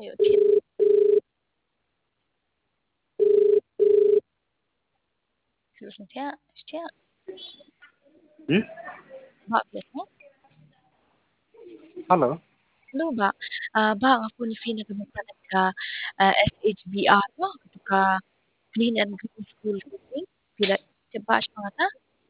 Ayo, Chin. Seterusnya, Chin. Mbak, biasa? Halo. Halo, Mbak. Mbak, ako ni Fina kamusta ka SHBR mo ka Clean and Green School Cooking. Pila coba mata?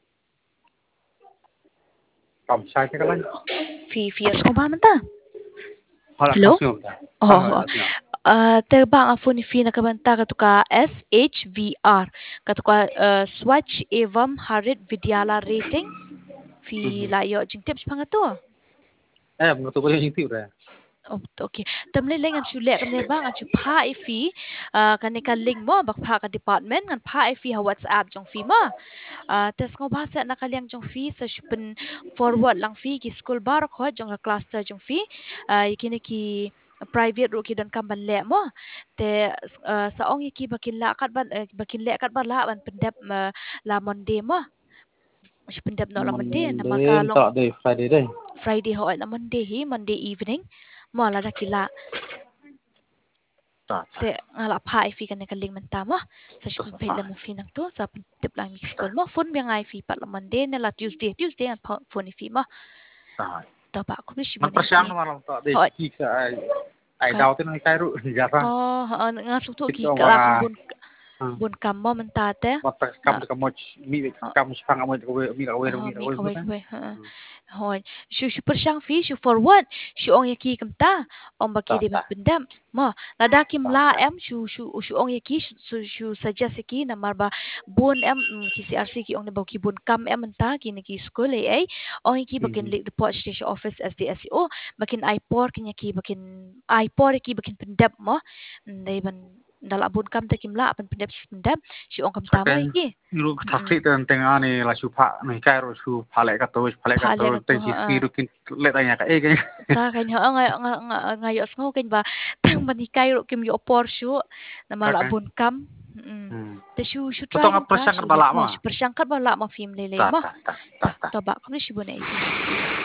Cầm sai cái lagi. Fi ko ba man ta? Hala Hello? kasih kita. Oh. Terbang ako ni Fina kabanta katuka SHVR katuka Swachh Evam Harit Vidyala Rating fi layo jing tips pangato. Menurut ko yung tiu dah. Oh, okay. Tamle leng an chule kan bang an chu pha ifi kan ka link mo bak pha ka department kan pha ifi ha WhatsApp jong fi ma. Tes ko bahasa nak kaliang jong fi sa pen forward lang fi ki school bar ko jong ka cluster jong fi kini ki private ro ki dan kam ban le mo te sa ong ki bakin la kat ban bakin le kat ban la ban pendap la monday mo. Pendap no la monday na maka long Tak deh Friday deh. Friday ho na Monday evening mo la dakila Tak. te ngala pa ifi kan ka ling menta mo sa shipin pe la mo fi nang to sa tip lang mi school mo phone bi ngai fi pat la Monday na la Tuesday an phone ifi mo Tak. to ba ko bi shibon Persiang ifi malam tak deh ho kita ai daw tin kai ru jarang. oh nga su to ki Kita kala wara bun kam mo menta te mata kam de kamoch mi kam sepang kamoch ko mi ka mi wi kawai kan. kawai hoi shu persiang fi shu forward shu ong yaki kamta om baki di Tak. pendam mo lada kim la em shu ong yaki shu suggest ki na marba bun em ki CRC ki ong ne baki bun kam em menta ki ne ki school ai ong yaki bakin report station office SDSO bakin ipor ki yaki bakin ipor ki bakin pendam mo dai ban dala bun kam ta kim la pan pendam shu ong kam ta mo yaki Lu thakli ten tengah ni la supa ni kai ru su phale ka to ten si ru kin le tanya ka ke. Ta kan ha nga yo sngo kan ba tang banikai ro kim yo por shu na mala bun kam te shu try Betul man ngap ta persiang shu kat balak mo mah. shu persangkat bala ma film lele Tak ma tak tak ta tak. to ba ko shi bune ifi